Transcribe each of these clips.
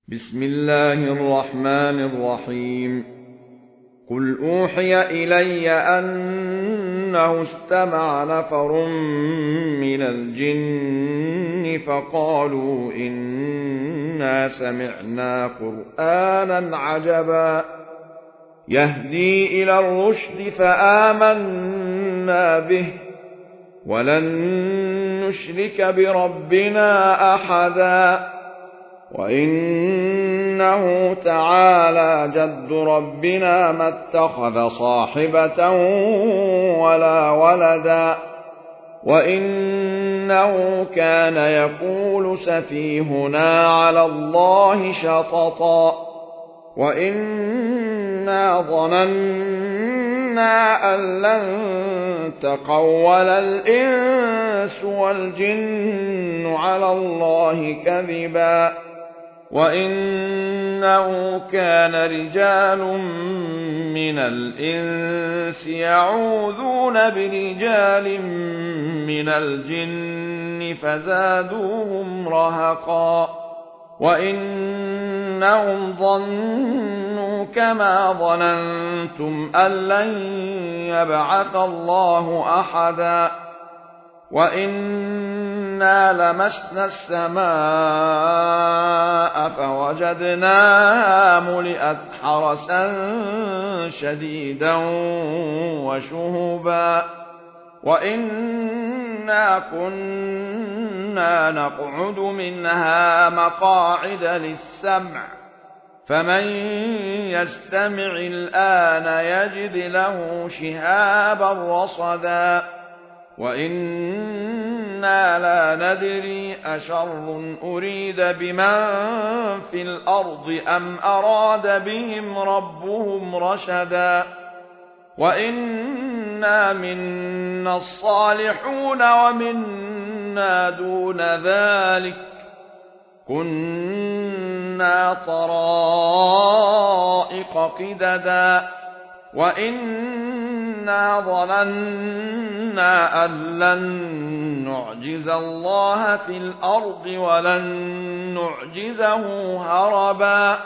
بسم الله الرحمن الرحيم قل أوحي إلي أنه استمع نفر من الجن فقالوا إنا سمعنا قرآنا عجبا يهدي إلى الرشد فآمنا به ولن نشرك بربنا أحدا وإنه تعالى جد ربنا ما اتخذ صاحبة ولا ولدا وإنه كان يقول سفيهنا على الله شططا وإنا ظننا أن لن تقول الإنس والجن على الله كذبا وإنه كان رجال من الإنس يعوذون برجال من الجن فزادوهم رهقا وإنهم ظنوا كما ظننتم أن لن يبعث الله أحدا وإنا لمسنا السماء فوجدناها ملئت حرسا شديدا وشهبا وإنا كنا نقعد منها مقاعد للسمع فمن يستمع الآن يجد له شهابا رصدا وإنا لا ندري أشر أريد بمن في الأرض أم أراد بهم ربهم رشدا وإنا منا الصالحون ومنا دون ذلك كنا طرائق قددا وإنا ظننا أن لن نعجز الله في الأرض ولن نعجزه هربا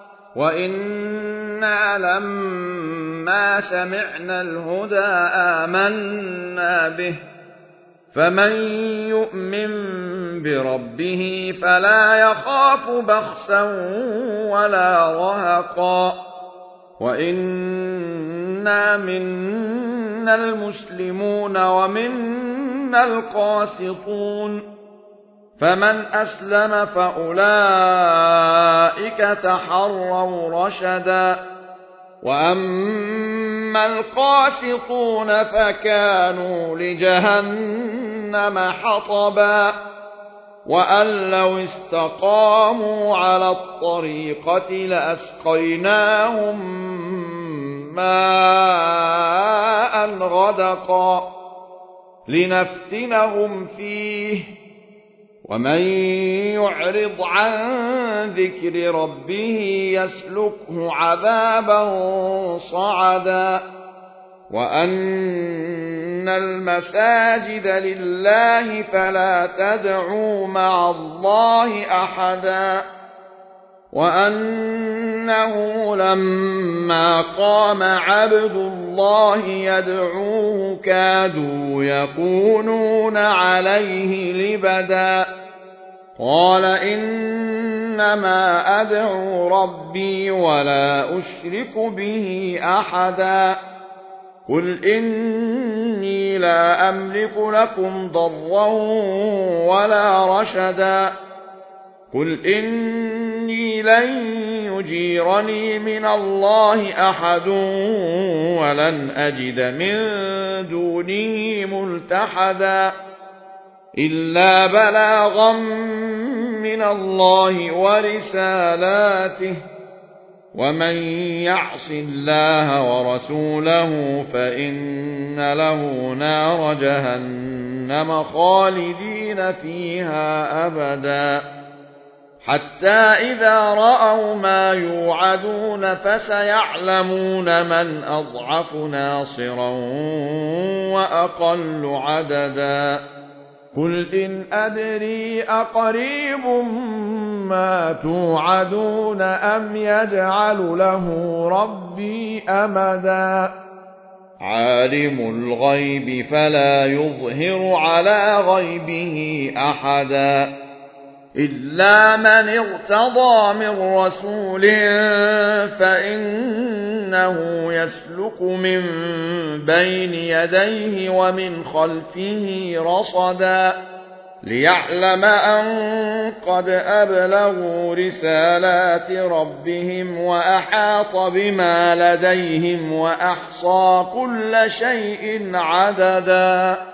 وإنا لما سمعنا الهدى آمنا به فمن يؤمن بربه فلا يخاف بخسا ولا رهقا وإنا منا المسلمون ومنا القاسطون فمن أسلم فأولئك تحروا رشدا وأما القاسطون فكانوا لجهنم حطبا وأن لو استقاموا على الطريقة لأسقيناهم ماء غدقا لنفتنهم فيه ومن يعرض عن ذكر ربه يسلكه عذابا صعدا وأن المساجد لله فلا تدعوا مع الله أحدا وأنه لما قام عبد الله يدعوه كادوا يكونون عليه لبدا قال إنما أدعو ربي ولا أشرك به أحدا قل إني لا أملك لكم ضرا ولا رشدا قل إني لن يجيرني من الله أحد ولن أجد من دونه ملتحدا إلا بلاغا من الله ورسالاته ومن يعص الله ورسوله فإن له نار جهنم خالدين فيها أبدا حتى إذا رأوا ما يوعدون فسيعلمون من أضعف ناصرا وأقل عددا قل إن أدري أقريب ما توعدون أم يجعل له ربي أمدا عالم الغيب فلا يظهر على غيبه أحدا إلا من ارتضى من رسول فإنه يسلك من بين يديه ومن خلفه رصدا ليعلم أن قد أبلغوا رسالات ربهم وأحاط بما لديهم وأحصى كل شيء عددا